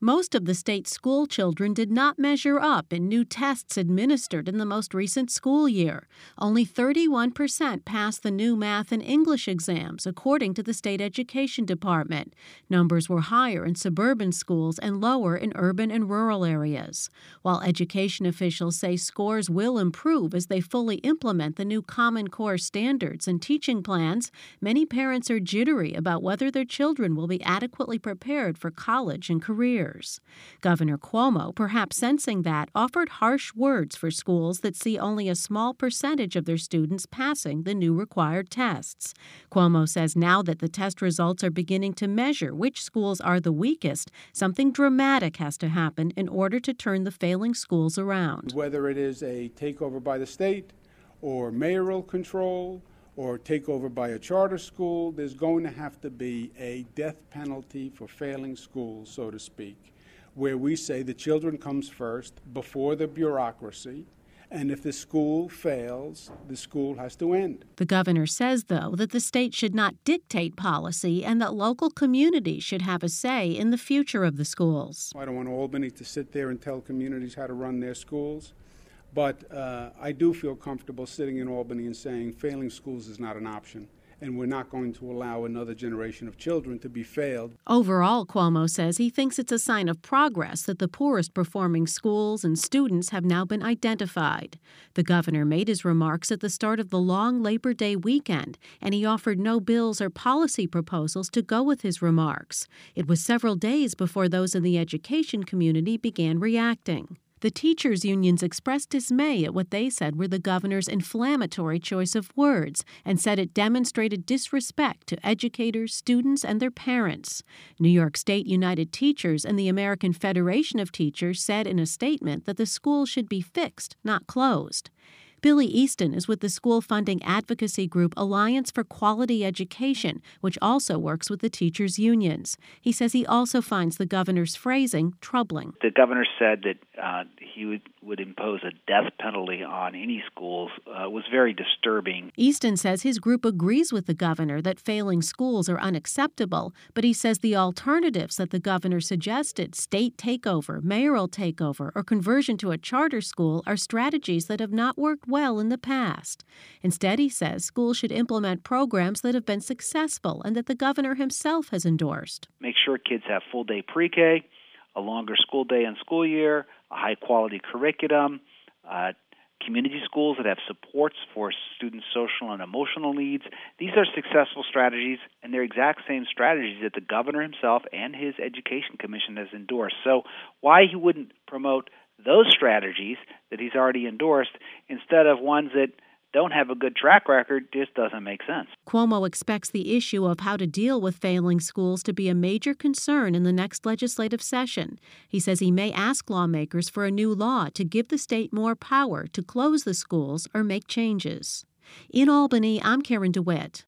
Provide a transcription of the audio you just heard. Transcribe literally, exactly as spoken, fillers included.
Most of the state's school children did not measure up in new tests administered in the most recent school year. Only thirty-one percent passed the new math and English exams, according to the state education department. Numbers were higher in suburban schools and lower in urban and rural areas. While education officials say scores will improve as they fully implement the new Common Core standards and teaching plans, many parents are jittery about whether their children will be adequately prepared for college and careers. Governor Cuomo, perhaps sensing that, offered harsh words for schools that see only a small percentage of their students passing the new required tests. Cuomo says now that the test results are beginning to measure which schools are the weakest, something dramatic has to happen in order to turn the failing schools around. Whether it is a takeover by the state or mayoral control or takeover by a charter school, there's going to have to be a death penalty for failing schools, so to speak, where we say the children comes first before the bureaucracy, and if the school fails, the school has to end. The governor says, though, that the state should not dictate policy and that local communities should have a say in the future of the schools. I don't want Albany to sit there and tell communities how to run their schools. But uh, I do feel comfortable sitting in Albany and saying failing schools is not an option, and we're not going to allow another generation of children to be failed. Overall, Cuomo says he thinks it's a sign of progress that the poorest performing schools and students have now been identified. The governor made his remarks at the start of the long Labor Day weekend, and he offered no bills or policy proposals to go with his remarks. It was several days before those in the education community began reacting. The teachers' unions expressed dismay at what they said were the governor's inflammatory choice of words and said it demonstrated disrespect to educators, students, and their parents. New York State United Teachers and the American Federation of Teachers said in a statement that the school should be fixed, not closed. Billy Easton is with the school funding advocacy group Alliance for Quality Education, which also works with the teachers' unions. He says he also finds the governor's phrasing troubling. The governor said that uh, he would, would impose a death penalty on any schools. Uh, was very disturbing. Easton says his group agrees with the governor that failing schools are unacceptable, but he says the alternatives that the governor suggested, state takeover, mayoral takeover, or conversion to a charter school, are strategies that have not worked well in the past. Instead, he says schools should implement programs that have been successful and that the governor himself has endorsed. Make sure kids have full-day pre-K, a longer school day and school year, a high-quality curriculum, uh, community schools that have supports for students' social and emotional needs. These are successful strategies, and they're exact same strategies that the governor himself and his education commission has endorsed. So why he wouldn't promote those strategies that he's already endorsed instead of ones that don't have a good track record just doesn't make sense. Cuomo expects the issue of how to deal with failing schools to be a major concern in the next legislative session. He says he may ask lawmakers for a new law to give the state more power to close the schools or make changes. In Albany, I'm Karen DeWitt.